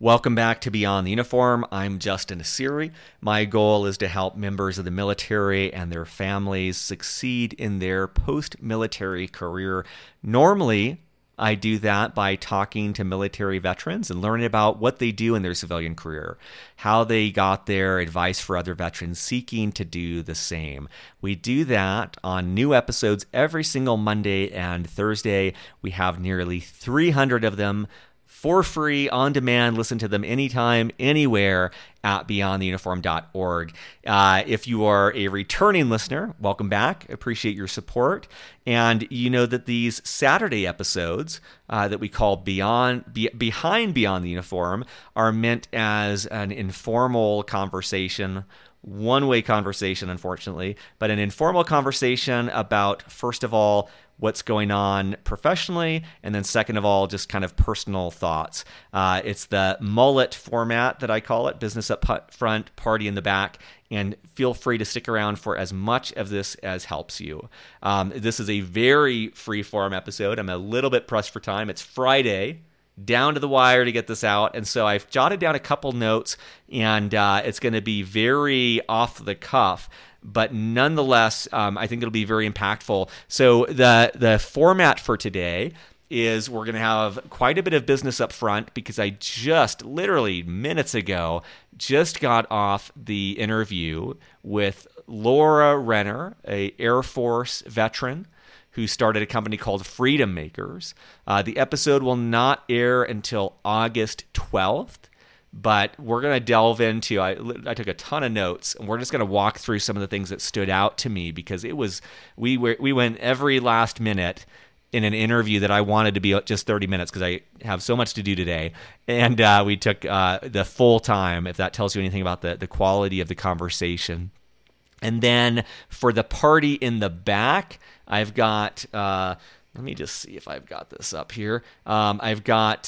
Welcome back to Beyond the Uniform. I'm Justin Asiri. My goal is to help members of the military and their families succeed in their post-military career. Normally, I do that by talking to military veterans and learning about what they do in their civilian career, how they got there, advice for other veterans seeking to do the same. We do that on new episodes every single Monday and Thursday. We have nearly 300 of them for free, on demand. Listen to them anytime, anywhere at beyondtheuniform.org. If you are a returning listener, welcome back. Appreciate your support. And you know that these Saturday episodes that we call Behind Beyond the Uniform are meant as an informal conversation, one-way conversation, unfortunately, but an informal conversation about, first of all, what's going on professionally, and then second of all, just kind of personal thoughts. It's the mullet format that I call it, business up front, party in the back, and feel free to stick around for as much of this as helps you. This is a very free-form episode. I'm a little bit pressed for time. It's Friday, down to the wire to get this out, and so I've jotted down a couple notes, and it's going to be very off the cuff, but nonetheless, I think it'll be very impactful. So the format for today is we're going to have quite a bit of business up front because I just literally minutes ago just got off the interview with Laura Renner, a Air Force veteran who started a company called Freedom Makers. The episode will not air until August 12th. But we're going to delve into, I took a ton of notes, and we're just going to walk through some of the things that stood out to me because we went every last minute in an interview that I wanted to be just 30 minutes because I have so much to do today. And we took the full time, if that tells you anything about the quality of the conversation. And then for the party in the back, I've got, let me just see if I've got this up here. I've got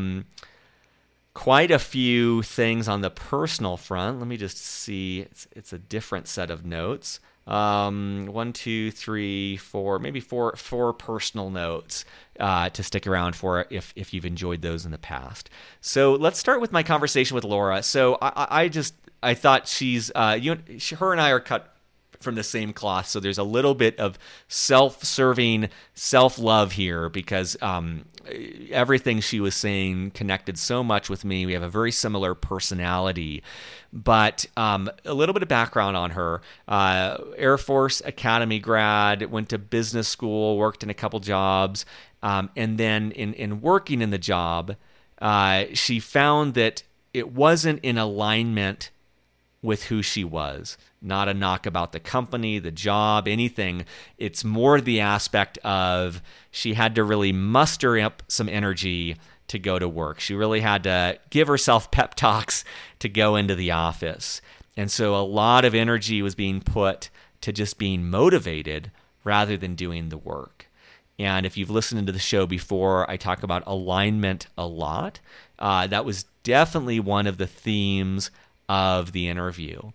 quite a few things on the personal front. Let me just see. It's a different set of notes. 1, 2, 3, 4, maybe four personal notes to stick around for if you've enjoyed those in the past. So let's start with my conversation with Laura. So I thought she's her and I are cut from the same cloth, so there's a little bit of self-serving self-love here because everything she was saying connected so much with me. We have a very similar personality, but a little bit of background on her. Air Force Academy grad, went to business school, worked in a couple jobs, and then in working in the job, she found that it wasn't in alignment with who she was. Not a knock about the company, the job, anything. It's more the aspect of she had to really muster up some energy to go to work. She really had to give herself pep talks to go into the office. And so a lot of energy was being put to just being motivated rather than doing the work. And if you've listened to the show before, I talk about alignment a lot. That was definitely one of the themes of the interview.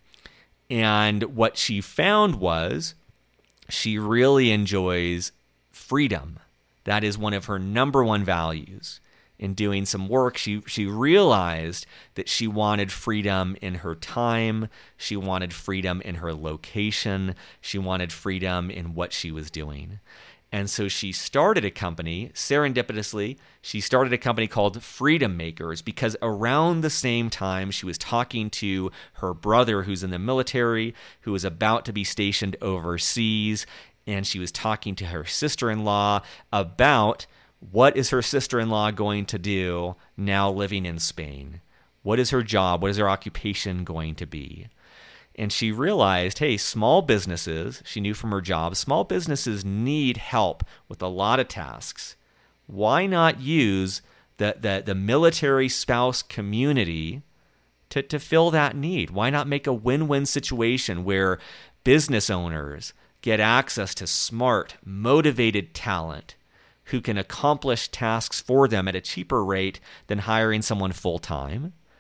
And what she found was she really enjoys freedom. That is one of her number one values. In doing some work, she realized that she wanted freedom in her time. She wanted freedom in her location. She wanted freedom in what she was doing. And so she started a company, serendipitously, she started a company called Freedom Makers because around the same time she was talking to her brother who's in the military, who was about to be stationed overseas, and she was talking to her sister-in-law about what is her sister-in-law going to do now living in Spain? What is her job? What is her occupation going to be? And she realized, hey, small businesses, she knew from her job, small businesses need help with a lot of tasks. Why not use the military spouse community to fill that need? Why not make a win-win situation where business owners get access to smart, motivated talent who can accomplish tasks for them at a cheaper rate than hiring someone full-time?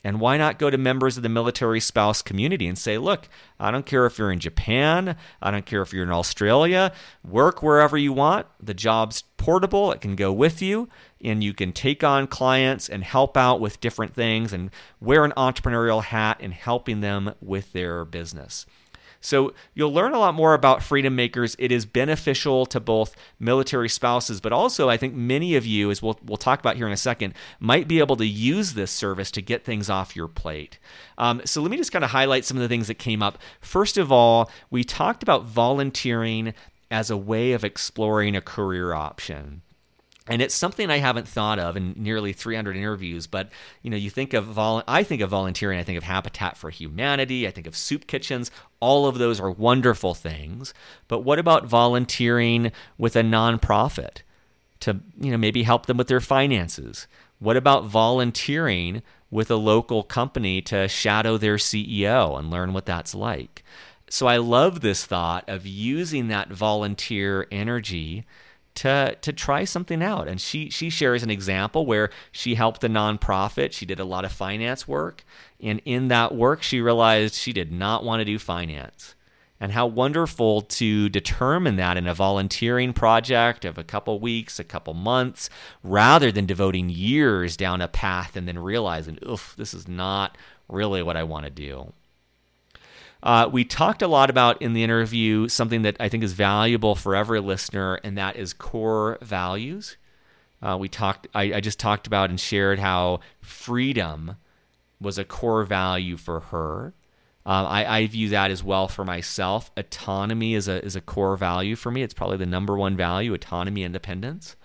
And why not go to members of the military spouse community and say, look, I don't care if you're in Japan, I don't care if you're in Australia, work wherever you want. The job's portable, it can go with you, and you can take on clients and help out with different things and wear an entrepreneurial hat in helping them with their business. So you'll learn a lot more about Freedom Makers. It is beneficial to both military spouses, but also I think many of you, as we'll talk about here in a second, might be able to use this service to get things off your plate. So let me just kind of highlight some of the things that came up. First of all, we talked about volunteering as a way of exploring a career option. And it's something I haven't thought of in nearly 300 interviews, but you think of I think of volunteering, I think of Habitat for Humanity, I think of soup kitchens. All of those are wonderful things. But what about volunteering with a nonprofit to maybe help them with their finances? What about volunteering with a local company to shadow their CEO and learn what that's like? So I love this thought of using that volunteer energy to try something out. And she shares an example where she helped a nonprofit. She did a lot of finance work. And in that work, she realized she did not want to do finance. And how wonderful to determine that in a volunteering project of a couple weeks, a couple months, rather than devoting years down a path and then realizing, this is not really what I want to do. We talked a lot about in the interview something that I think is valuable for every listener, and that is core values. I just talked about and shared how freedom was a core value for her. I view that as well for myself. Autonomy is a core value for me. It's probably the number one value: autonomy, independence.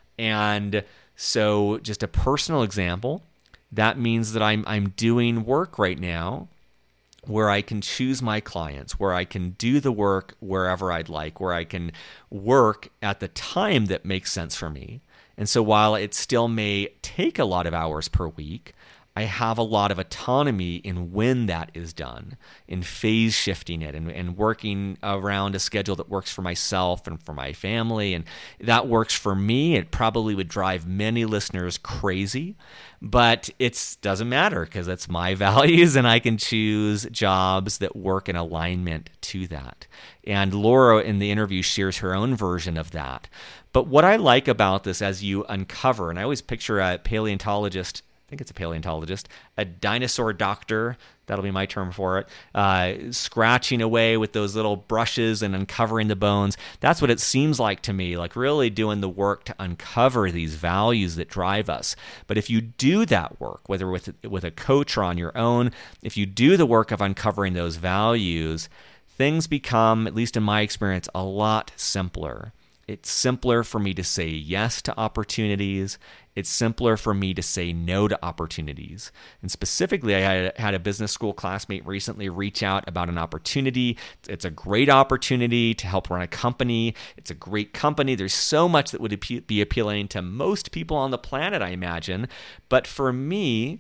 And so, just a personal example, that means that I'm doing work right now where I can choose my clients, where I can do the work wherever I'd like, where I can work at the time that makes sense for me. And so while it still may take a lot of hours per week, I have a lot of autonomy in when that is done, in phase shifting it and working around a schedule that works for myself and for my family. And that works for me. It probably would drive many listeners crazy, but it doesn't matter because it's my values and I can choose jobs that work in alignment to that. And Laura in the interview shares her own version of that. But what I like about this as you uncover, and I always picture a paleontologist, I think it's a paleontologist, a dinosaur doctor, that'll be my term for it, scratching away with those little brushes and uncovering the bones. That's what it seems like to me, like really doing the work to uncover these values that drive us. But if you do that work, whether with a coach or on your own, if you do the work of uncovering those values, things become, at least in my experience, a lot simpler. It's simpler for me to say yes to opportunities. It's simpler for me to say no to opportunities. And specifically, I had a business school classmate recently reach out about an opportunity. It's a great opportunity to help run a company. It's a great company. There's so much that would be appealing to most people on the planet, I imagine. But for me,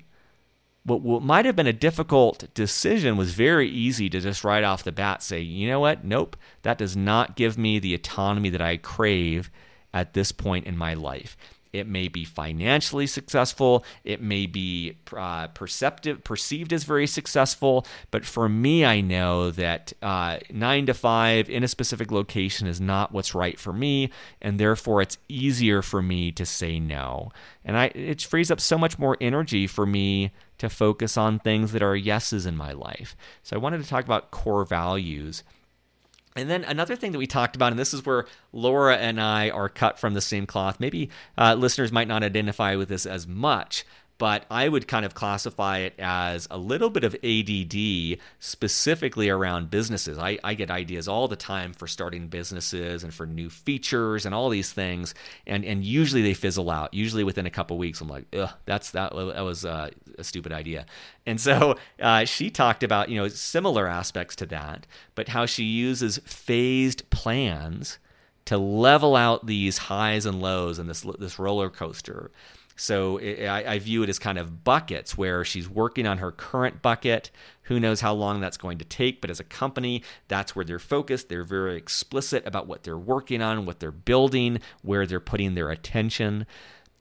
what might have been a difficult decision was very easy to just right off the bat say, you know what? Nope, that does not give me the autonomy that I crave at this point in my life. It may be financially successful. It may be perceived as very successful. But for me, I know that 9 to 5 in a specific location is not what's right for me, and therefore it's easier for me to say no. And it frees up so much more energy for me to focus on things that are yeses in my life. So I wanted to talk about core values. And then another thing that we talked about, and this is where Laura and I are cut from the same cloth. Maybe listeners might not identify with this as much, but I would kind of classify it as a little bit of ADD specifically around businesses. I get ideas all the time for starting businesses and for new features and all these things, and usually they fizzle out. Usually within a couple weeks, I'm like, ugh, that was a stupid idea. And so she talked about similar aspects to that, but how she uses phased plans to level out these highs and lows and this roller coaster. So I view it as kind of buckets where she's working on her current bucket. Who knows how long that's going to take, but as a company, that's where they're focused. They're very explicit about what they're working on, what they're building, where they're putting their attention.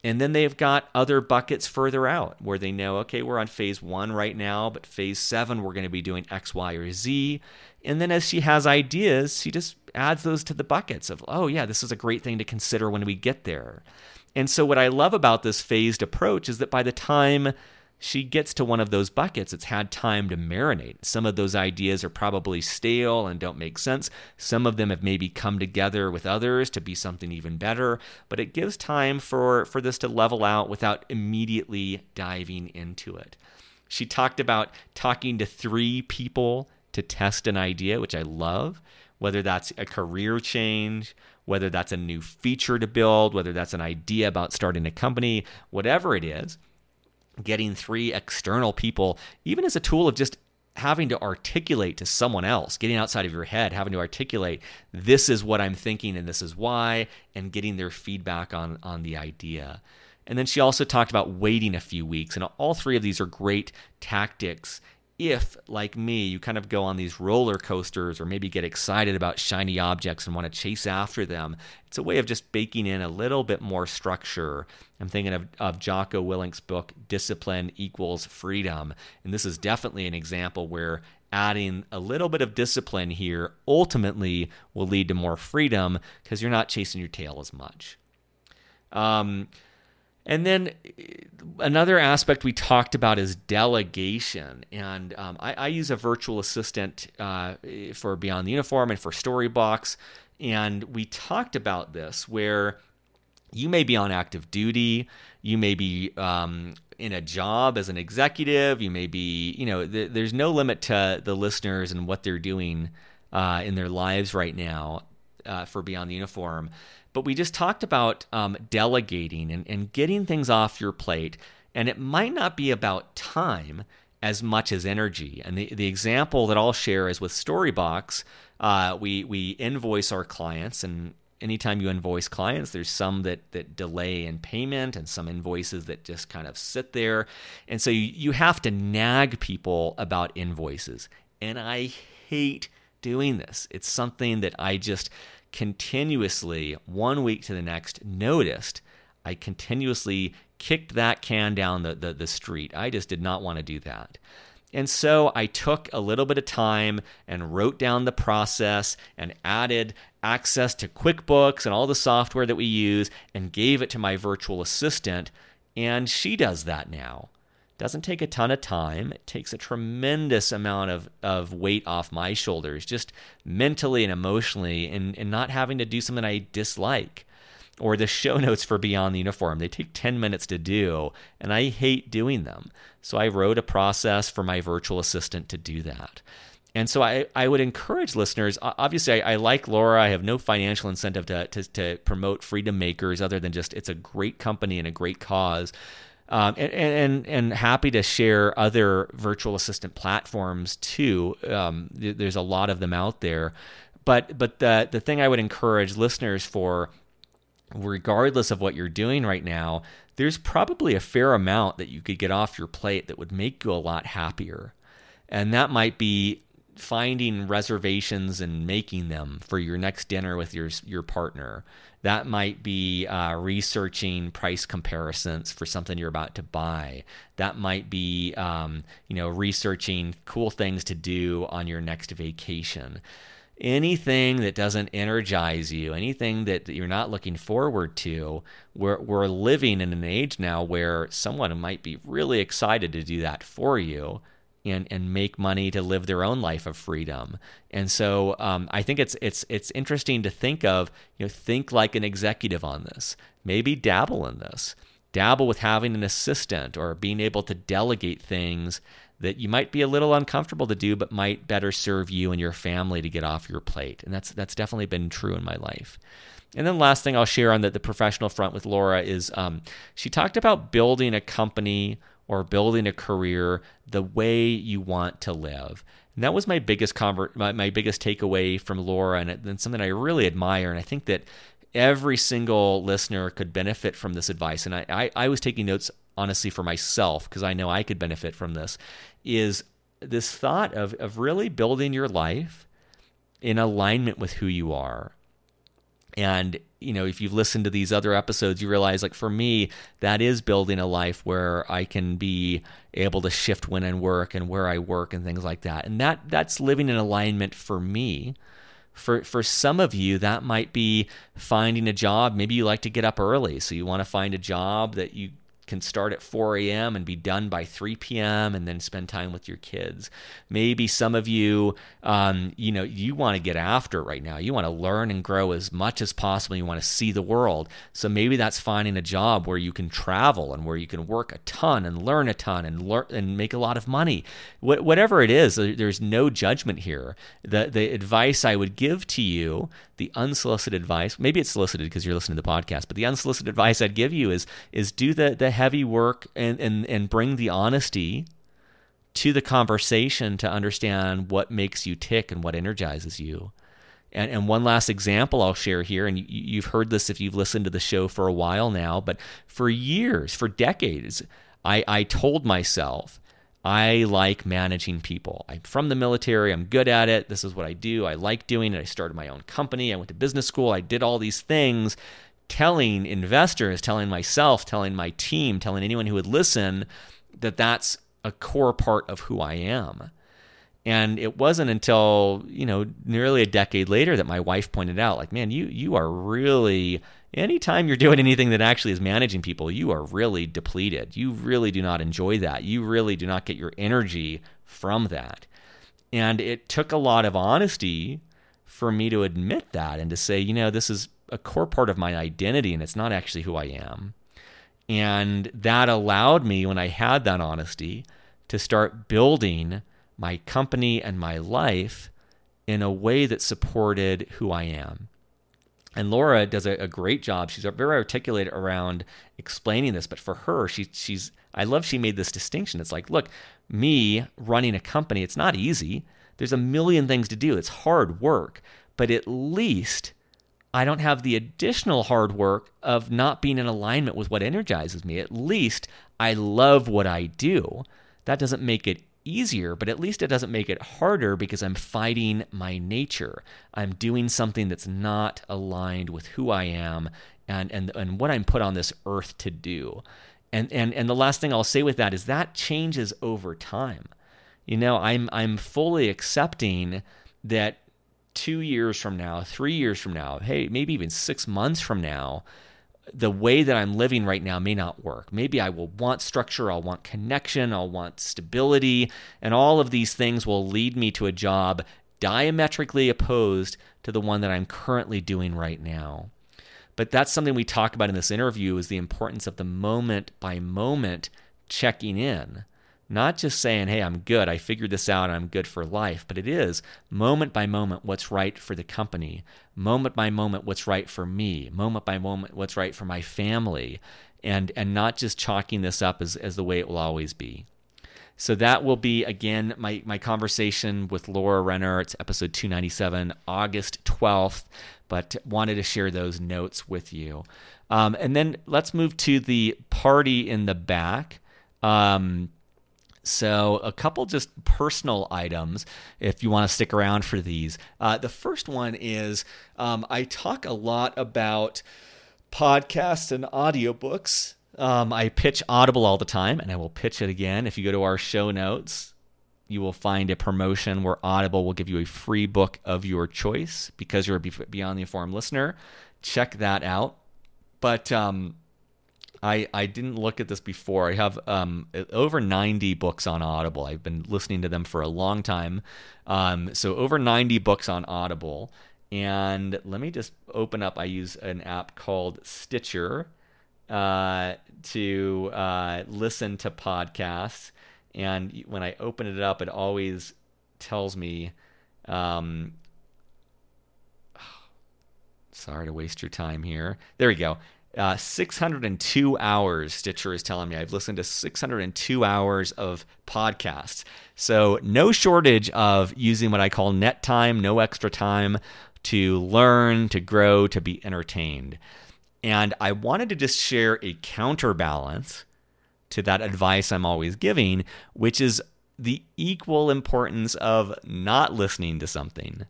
And then they've got other buckets further out where they know, okay, we're on phase 1 right now, but phase 7, we're going to be doing X, Y, or Z. And then as she has ideas, she just adds those to the buckets of, oh yeah, this is a great thing to consider when we get there. And so what I love about this phased approach is that by the time she gets to one of those buckets, it's had time to marinate. Some of those ideas are probably stale and don't make sense. Some of them have maybe come together with others to be something even better, but it gives time for this to level out without immediately diving into it. She talked about talking to 3 people to test an idea, which I love, whether that's a career change, whether that's a new feature to build, whether that's an idea about starting a company, whatever it is. Getting 3 external people, even as a tool of just having to articulate to someone else, getting outside of your head, having to articulate, this is what I'm thinking and this is why, and getting their feedback on the idea. And then she also talked about waiting a few weeks, and all 3 of these are great tactics if, like me, you kind of go on these roller coasters or maybe get excited about shiny objects and want to chase after them. It's a way of just baking in a little bit more structure. I'm thinking of Jocko Willink's book, Discipline Equals Freedom. And this is definitely an example where adding a little bit of discipline here ultimately will lead to more freedom because you're not chasing your tail as much. And then another aspect we talked about is delegation. And I use a virtual assistant for Beyond the Uniform and for Storybox. And we talked about this where you may be on active duty, you may be in a job as an executive, you may be, there's no limit to the listeners and what they're doing in their lives right now for Beyond the Uniform. But we just talked about delegating and getting things off your plate. And it might not be about time as much as energy. And the example that I'll share is with Storybox. We invoice our clients. And anytime you invoice clients, there's some that delay in payment and some invoices that just kind of sit there. And so you have to nag people about invoices. And I hate doing this. It's something that I just continuously, one week to the next, noticed. I continuously kicked that can down the street. I just did not want to do that. And so I took a little bit of time and wrote down the process and added access to QuickBooks and all the software that we use and gave it to my virtual assistant. And she does that now. Doesn't take a ton of time. It takes a tremendous amount of weight off my shoulders, just mentally and emotionally, and not having to do something I dislike. Or the show notes for Beyond the Uniform. They take 10 minutes to do, and I hate doing them. So I wrote a process for my virtual assistant to do that. And so I would encourage listeners, obviously I like Laura, I have no financial incentive to promote Freedom Makers other than just it's a great company and a great cause. And happy to share other virtual assistant platforms too. There's a lot of them out there. But the thing I would encourage listeners for, regardless of what you're doing right now, there's probably a fair amount that you could get off your plate that would make you a lot happier. And that might be finding reservations and making them for your next dinner with your partner. That might be researching price comparisons for something you're about to buy. That might be researching cool things to do on your next vacation. Anything that doesn't energize you, anything that you're not looking forward to, we're living in an age now where someone might be really excited to do that for you and make money to live their own life of freedom. And so I think it's interesting to think of, think like an executive on this. Maybe dabble in this. Dabble with having an assistant or being able to delegate things that you might be a little uncomfortable to do, but might better serve you and your family to get off your plate. And that's definitely been true in my life. And then last thing I'll share on the professional front with Laura is she talked about building a company or building a career the way you want to live. And that was my biggest my biggest takeaway from Laura, and something I really admire. And I think that every single listener could benefit from this advice. And I was taking notes, honestly, for myself, because I know I could benefit from this, is this thought of really building your life in alignment with who you are. And, if you've listened to these other episodes, you realize, like, for me, that is building a life where I can be able to shift when I work and where I work and things like that. And that's living in alignment for me. For some of you, that might be finding a job. Maybe you like to get up early, so you want to find a job that you can start at 4 a.m. and be done by 3 p.m. and then spend time with your kids. Maybe some of you, you want to get after it right now. You want to learn and grow as much as possible. You want to see the world. So maybe that's finding a job where you can travel and where you can work a ton and learn a ton and make a lot of money. Whatever it is, there's no judgment here. The advice I would give to you, the unsolicited advice, maybe it's solicited because you're listening to the podcast, but the unsolicited advice I'd give you is do the heavy work and bring the honesty to the conversation to understand what makes you tick and what energizes you. And one last example I'll share here, and you've heard this if you've listened to the show for a while now, but for years, for decades, I told myself, I like managing people. I'm from the military. I'm good at it. This is what I do. I like doing it. I started my own company. I went to business school. I did all these things, telling investors, telling myself, telling my team, telling anyone who would listen that that's a core part of who I am. And it wasn't until, nearly a decade later that my wife pointed out, like, man, you are really, anytime you're doing anything that actually is managing people, you are really depleted. You really do not enjoy that. You really do not get your energy from that. And it took a lot of honesty for me to admit that and to say, this is a core part of my identity and it's not actually who I am. And that allowed me, when I had that honesty, to start building my company and my life in a way that supported who I am. And Laura does a great job. She's very articulate around explaining this, but for her, I love she made this distinction. It's like, look, me running a company, it's not easy. There's a million things to do. It's hard work, but at least I don't have the additional hard work of not being in alignment with what energizes me. At least I love what I do. That doesn't make it easier, but at least it doesn't make it harder because I'm fighting my nature. I'm doing something that's not aligned with who I am and what I'm put on this earth to do. And the last thing I'll say with that is that changes over time. I'm fully accepting that 2 years from now, 3 years from now, hey, maybe even 6 months from now, the way that I'm living right now may not work. Maybe I will want structure, I'll want connection, I'll want stability, and all of these things will lead me to a job diametrically opposed to the one that I'm currently doing right now. But that's something we talk about in this interview, is the importance of the moment by moment checking in. Not just saying, hey, I'm good, I figured this out, and I'm good for life, but it is moment by moment what's right for the company, moment by moment what's right for me, moment by moment what's right for my family, and not just chalking this up as the way it will always be. So that will be, again, my conversation with Laura Renner. It's episode 297, August 12th, but wanted to share those notes with you. And then let's move to the party in the back. So a couple just personal items, if you want to stick around for these. The first one is I talk a lot about podcasts and audiobooks. I pitch Audible all the time, and I will pitch it again. If you go to our show notes, you will find a promotion where Audible will give you a free book of your choice because you're a Beyond the Informed listener. Check that out. But I didn't look at this before. I have over 90 books on Audible. I've been listening to them for a long time. So over 90 books on Audible. And let me just open up. I use an app called Stitcher to listen to podcasts. And when I open it up, it always tells me, sorry to waste your time here. There we go. 602 hours, Stitcher is telling me. I've listened to 602 hours of podcasts. So no shortage of using what I call net time, no extra time, to learn, to grow, to be entertained. And I wanted to just share a counterbalance to that advice I'm always giving, which is the equal importance of not listening to something.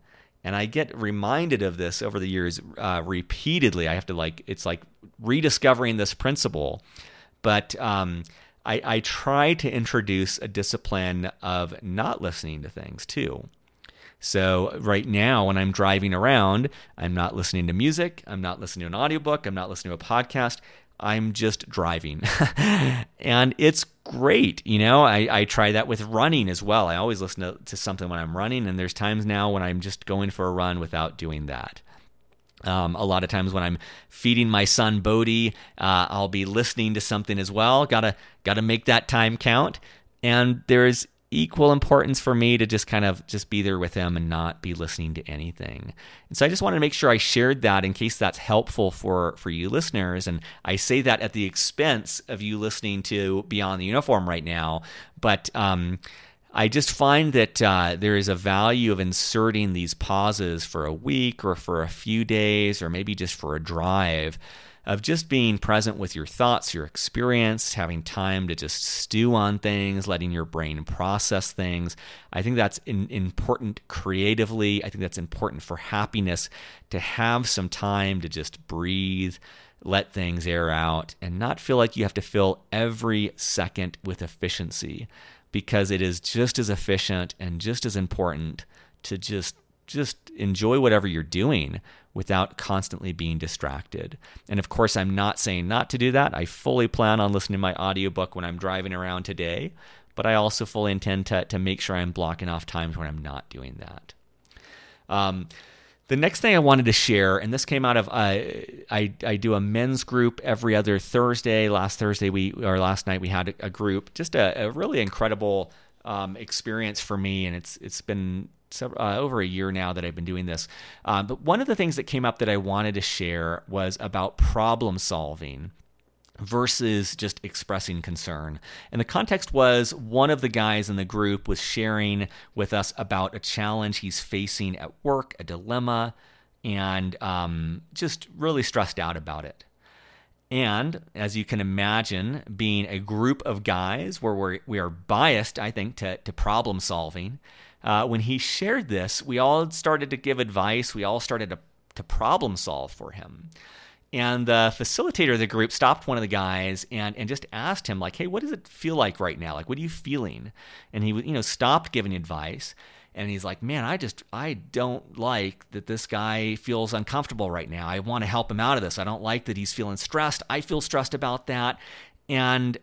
And I get reminded of this over the years repeatedly. I have to it's like rediscovering this principle. But I try to introduce a discipline of not listening to things too. So right now, when I'm driving around, I'm not listening to music. I'm not listening to an audiobook. I'm not listening to a podcast. I'm just driving. And it's great. I try that with running as well. I always listen to something when I'm running, and there's times now when I'm just going for a run without doing that. A lot of times when I'm feeding my son Bodhi, I'll be listening to something as well. Gotta make that time count. And there's equal importance for me to just kind of just be there with him and not be listening to anything. And so I just wanted to make sure I shared that in case that's helpful for you listeners. And I say that at the expense of you listening to Beyond the Uniform right now. But I just find that there is a value of inserting these pauses for a week or for a few days or maybe just for a drive, of just being present with your thoughts, your experience, having time to just stew on things, letting your brain process things. I think that's important creatively. I think that's important for happiness, to have some time to just breathe, let things air out, and not feel like you have to fill every second with efficiency, because it is just as efficient and just as important to just enjoy whatever you're doing without constantly being distracted. And of course, I'm not saying not to do that. I fully plan on listening to my audiobook when I'm driving around today, but I also fully intend to make sure I'm blocking off times when I'm not doing that. The next thing I wanted to share, and this came out of I do a men's group every other Thursday. Last night we had a group, just a really incredible experience for me, and it's been over a year now that I've been doing this. But one of the things that came up that I wanted to share was about problem solving versus just expressing concern. And the context was one of the guys in the group was sharing with us about a challenge he's facing at work, a dilemma, and just really stressed out about it. And as you can imagine, being a group of guys where we are biased, I think, to problem solving, when he shared this, we all started to give advice. We all started to problem solve for him. And the facilitator of the group stopped one of the guys and just asked him, like, hey, what does it feel like right now? Like, what are you feeling? And he stopped giving advice. And he's like, man, I don't like that this guy feels uncomfortable right now. I want to help him out of this. I don't like that he's feeling stressed. I feel stressed about that. And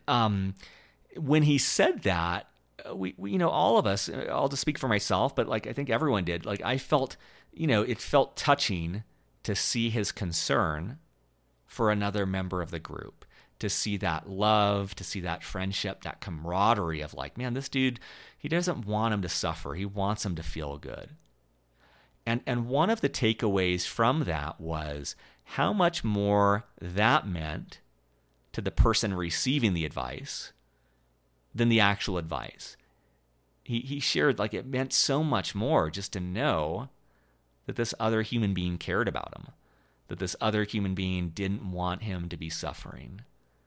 when he said that, we all of us, I'll just speak for myself, but like I think everyone did, like I felt, it felt touching to see his concern for another member of the group, to see that love, to see that friendship, that camaraderie of like, man, this dude, he doesn't want him to suffer. He wants him to feel good. And one of the takeaways from that was how much more that meant to the person receiving the advice than the actual advice. He shared like it meant so much more just to know that this other human being cared about him, that this other human being didn't want him to be suffering.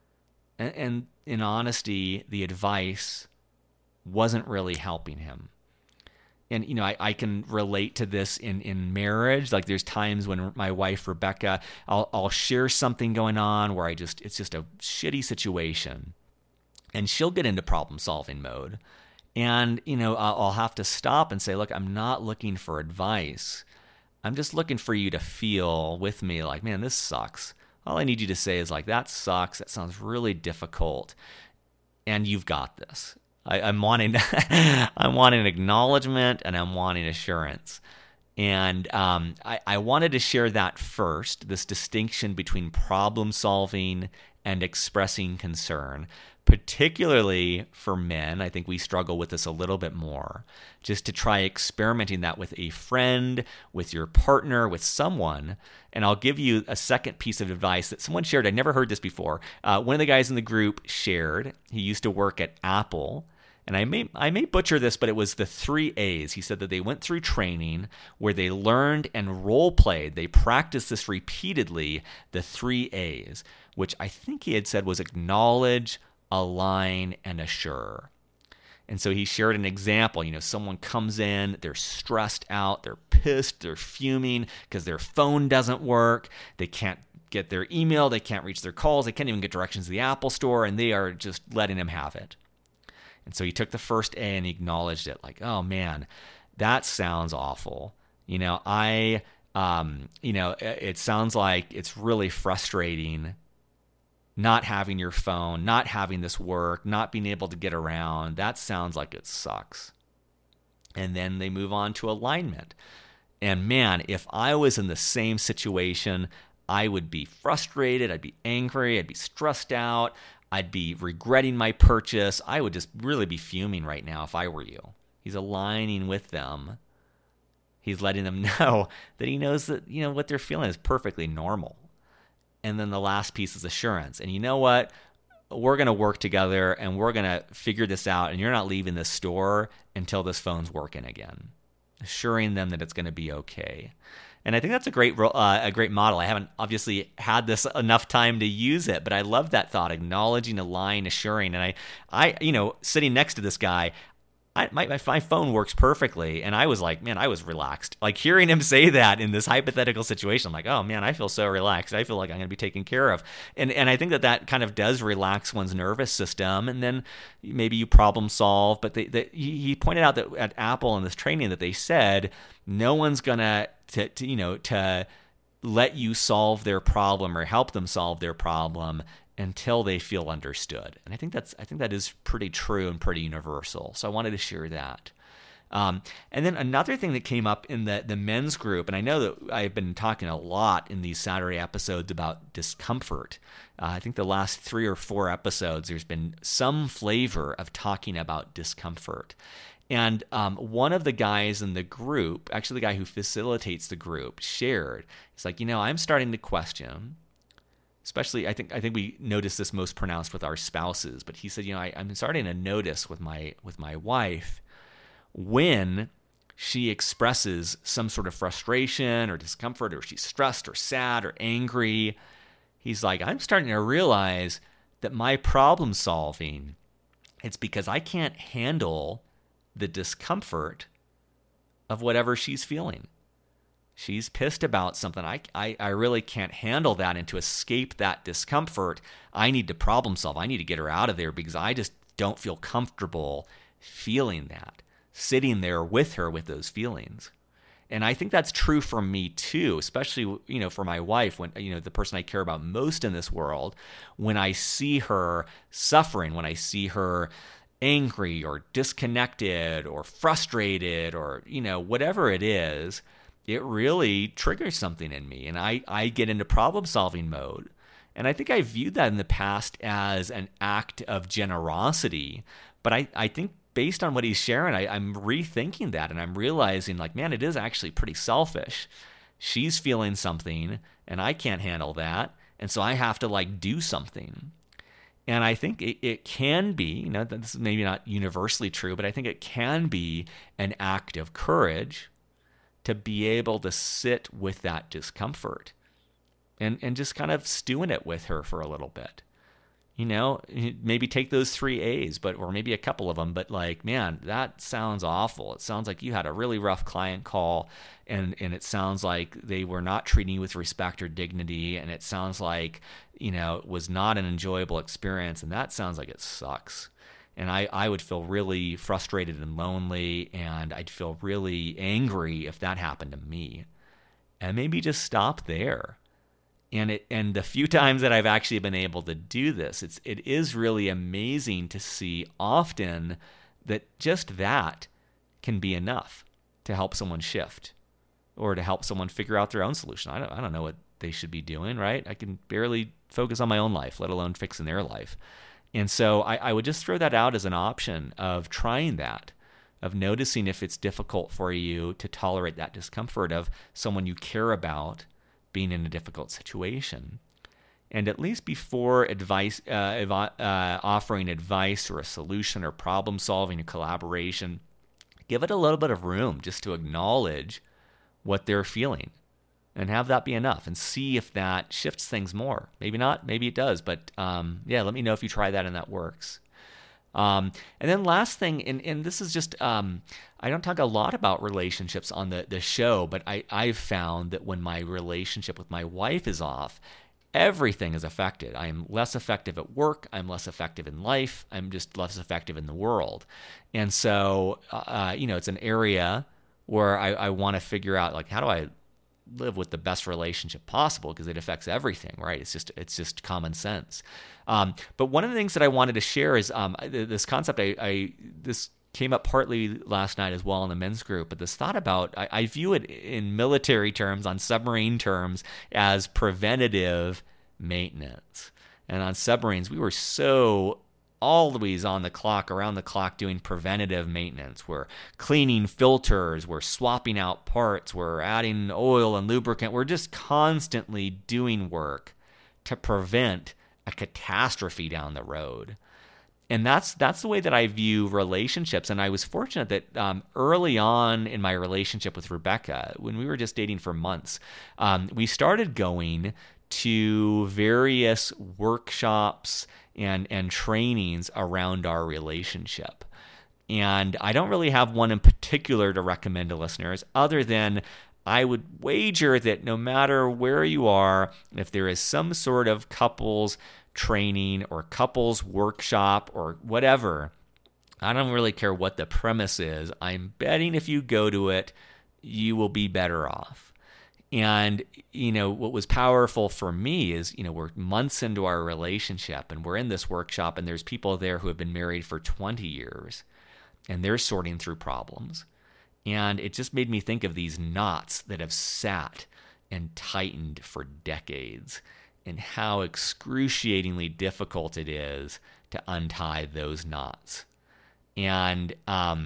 And in honesty, the advice wasn't really helping him. And, I can relate to this in marriage. Like there's times when my wife, Rebecca, I'll share something going on where it's just a shitty situation. And she'll get into problem solving mode. And, I'll have to stop and say, look, I'm not looking for advice. I'm just looking for you to feel with me like, man, this sucks. All I need you to say is like, that sucks. That sounds really difficult. And you've got this. I'm wanting acknowledgement and I'm wanting assurance. And I wanted to share that first, this distinction between problem solving and expressing concern. Particularly for men, I think we struggle with this a little bit more, just to try experimenting that with a friend, with your partner, with someone. And I'll give you a second piece of advice that someone shared. I never heard this before. One of the guys in the group shared, he used to work at Apple. And I may butcher this, but it was the 3 A's. He said that they went through training where they learned and role-played. They practiced this repeatedly, the 3 A's, which I think he had said was acknowledge, align, and assure. And so he shared an example. Someone comes in, they're stressed out, they're pissed, they're fuming because their phone doesn't work, they can't get their email, they can't reach their calls, they can't even get directions to the Apple store, and they are just letting him have it. And so he took the first A and he acknowledged it, like, oh man, that sounds awful. It sounds like it's really frustrating not having your phone, not having this work, not being able to get around. That sounds like it sucks. And then they move on to alignment. And man, if I was in the same situation, I would be frustrated, I'd be angry, I'd be stressed out, I'd be regretting my purchase. I would just really be fuming right now if I were you. He's aligning with them. He's letting them know that he knows that, what they're feeling is perfectly normal. And then the last piece is assurance. And you know what? We're going to work together and we're going to figure this out, and you're not leaving this store until this phone's working again. Assuring them that it's going to be okay. And I think that's a great model. I haven't obviously had this enough time to use it, but I love that thought, acknowledging, aligning, assuring. And I sitting next to this guy, my phone works perfectly, and I was like, man, I was relaxed. Like hearing him say that in this hypothetical situation, I'm like, oh man, I feel so relaxed. I feel like I'm going to be taken care of. And I think that kind of does relax one's nervous system, and then maybe you problem solve. But he pointed out that at Apple in this training that they said no one's gonna to let you solve their problem or help them solve their problem until they feel understood. And I think that is pretty true and pretty universal. So I wanted to share that. And then another thing that came up in the men's group, and I know that I've been talking a lot in these Saturday episodes about discomfort. I think the last 3 or 4 episodes, there's been some flavor of talking about discomfort. And one of the guys in the group, actually the guy who facilitates the group, shared, it's like, I'm starting to question. Especially, I think we notice this most pronounced with our spouses. But he said, I'm starting to notice with my wife when she expresses some sort of frustration or discomfort, or she's stressed or sad or angry. He's like, I'm starting to realize that my problem solving, it's because I can't handle the discomfort of whatever she's feeling. She's pissed about something. I really can't handle that, and to escape that discomfort, I need to problem solve. I need to get her out of there because I just don't feel comfortable feeling that, sitting there with her with those feelings. And I think that's true for me too, especially, for my wife, when, the person I care about most in this world, when I see her suffering, when I see her angry or disconnected or frustrated or, whatever it is, it really triggers something in me, and I get into problem-solving mode. And I think I viewed that in the past as an act of generosity, but I think based on what he's sharing, I'm rethinking that, and I'm realizing, like, man, it is actually pretty selfish. She's feeling something, and I can't handle that, and so I have to, do something. And I think it can be, this is maybe not universally true, but I think it can be an act of courage to be able to sit with that discomfort and just kind of stew in it with her for a little bit. Maybe take those 3 A's, or maybe a couple of them, but man, that sounds awful. It sounds like you had a really rough client call, and it sounds like they were not treating you with respect or dignity, and it sounds like, it was not an enjoyable experience, and that sounds like it sucks. And I would feel really frustrated and lonely, and I'd feel really angry if that happened to me. And maybe just stop there. And the few times that I've actually been able to do this, it is really amazing to see often that just that can be enough to help someone shift or to help someone figure out their own solution. I don't know what they should be doing, right? I can barely focus on my own life, let alone fixing their life. And so I would just throw that out as an option of trying that, of noticing if it's difficult for you to tolerate that discomfort of someone you care about being in a difficult situation. And at least before offering advice or a solution or problem solving or collaboration, give it a little bit of room just to acknowledge what they're feeling. And have that be enough, and see if that shifts things more. Maybe not, maybe it does, but let me know if you try that and that works. And then last thing, and this is just, I don't talk a lot about relationships on the show, but I've found that when my relationship with my wife is off, everything is affected. I am less effective at work. I'm less effective in life. I'm just less effective in the world. And so, it's an area where I want to figure out, like, how do I live with the best relationship possible, because it affects everything, right? It's just common sense. But one of the things that I wanted to share is this concept. This came up partly last night as well in the men's group, but this thought about, I view it in military terms, on submarine terms, as preventative maintenance. And on submarines, we were so always on the clock, around the clock, doing preventative maintenance. We're cleaning filters, we're swapping out parts, we're adding oil and lubricant. We're just constantly doing work to prevent a catastrophe down the road. And that's the way that I view relationships. And I was fortunate that early on in my relationship with Rebecca, when we were just dating for months, we started going to various workshops and trainings around our relationship. And I don't really have one in particular to recommend to listeners, other than I would wager that no matter where you are, if there is some sort of couples training or couples workshop or whatever, I don't really care what the premise is. I'm betting if you go to it, you will be better off. And, what was powerful for me is, we're months into our relationship and we're in this workshop, and there's people there who have been married for 20 years and they're sorting through problems. And it just made me think of these knots that have sat and tightened for decades, and how excruciatingly difficult it is to untie those knots. And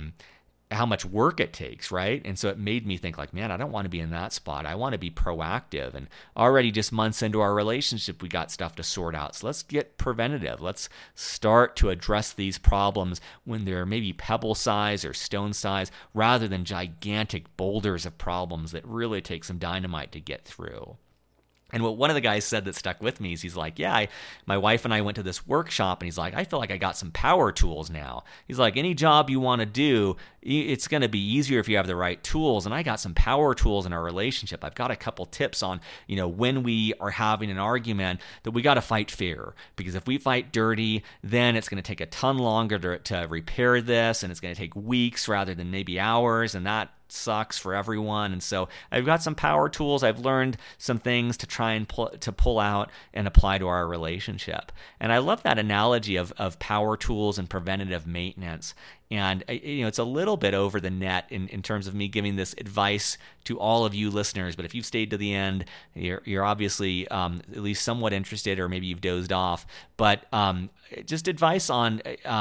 how much work it takes, right? And so it made me think, like, man, I don't want to be in that spot. I want to be proactive. And already just months into our relationship, we got stuff to sort out. So let's get preventative. Let's start to address these problems when they're maybe pebble size or stone size, rather than gigantic boulders of problems that really take some dynamite to get through. And what one of the guys said that stuck with me is, he's like, my wife and I went to this workshop, and he's like, I feel like I got some power tools now. He's like, any job you want to do, it's going to be easier if you have the right tools. And I got some power tools in our relationship. I've got a couple tips on, when we are having an argument, that we got to fight fair. Because if we fight dirty, then it's going to take a ton longer to repair this, and it's going to take weeks rather than maybe hours, and that sucks for everyone. And so I've got some power tools. I've learned some things to try and pull out and apply to our relationship. And I love that analogy of power tools and preventative maintenance. And it's a little bit over the net in terms of me giving this advice to all of you listeners. But if you've stayed to the end, you're obviously at least somewhat interested, or maybe you've dozed off. But just advice on,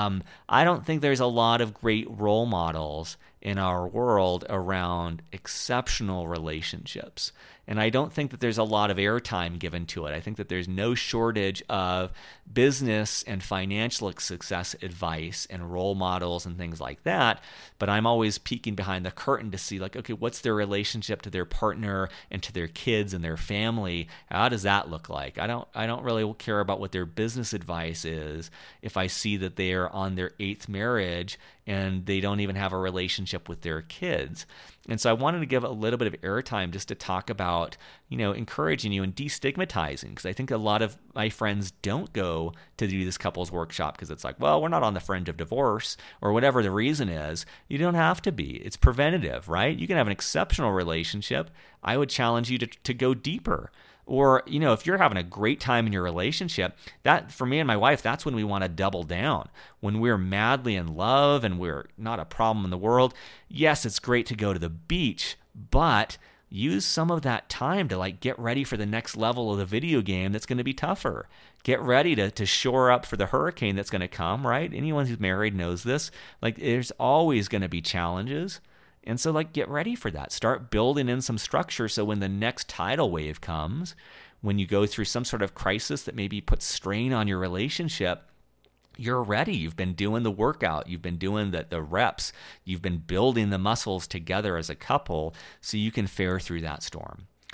I don't think there's a lot of great role models in our world around exceptional relationships. And I don't think that there's a lot of airtime given to it. I think that there's no shortage of business and financial success advice and role models and things like that. But I'm always peeking behind the curtain to see, like, okay, what's their relationship to their partner and to their kids and their family? How does that look like? I don't really care about what their business advice is if I see that they are on their 8th marriage and they don't even have a relationship with their kids. And so I wanted to give a little bit of airtime just to talk about, encouraging you and destigmatizing, because I think a lot of my friends don't go to do this couples workshop because it's like, well, we're not on the fringe of divorce, or whatever the reason is. You don't have to be. It's preventative, right? You can have an exceptional relationship. I would challenge you to go deeper. Or, if you're having a great time in your relationship, that, for me and my wife, that's when we want to double down. When we're madly in love and we're not a problem in the world, yes, it's great to go to the beach, but use some of that time to get ready for the next level of the video game that's going to be tougher. Get ready to shore up for the hurricane that's going to come, right? Anyone who's married knows this. There's always going to be challenges. And so, get ready for that. Start building in some structure so when the next tidal wave comes, when you go through some sort of crisis that maybe puts strain on your relationship, you're ready. You've been doing the workout. You've been doing the reps. You've been building the muscles together as a couple so you can fare through that storm.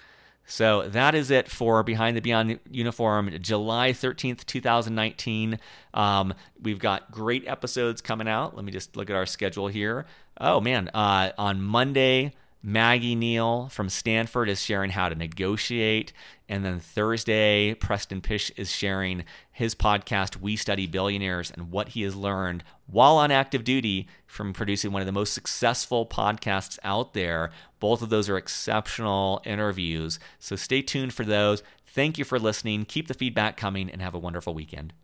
So that is it for Behind the Beyond Uniform, July 13th, 2019. We've got great episodes coming out. Let me just look at our schedule here. Oh, man. On Monday, Maggie Neal from Stanford is sharing how to negotiate. And then Thursday, Preston Pysh is sharing his podcast, We Study Billionaires, and what he has learned while on active duty from producing one of the most successful podcasts out there. Both of those are exceptional interviews. So stay tuned for those. Thank you for listening. Keep the feedback coming and have a wonderful weekend.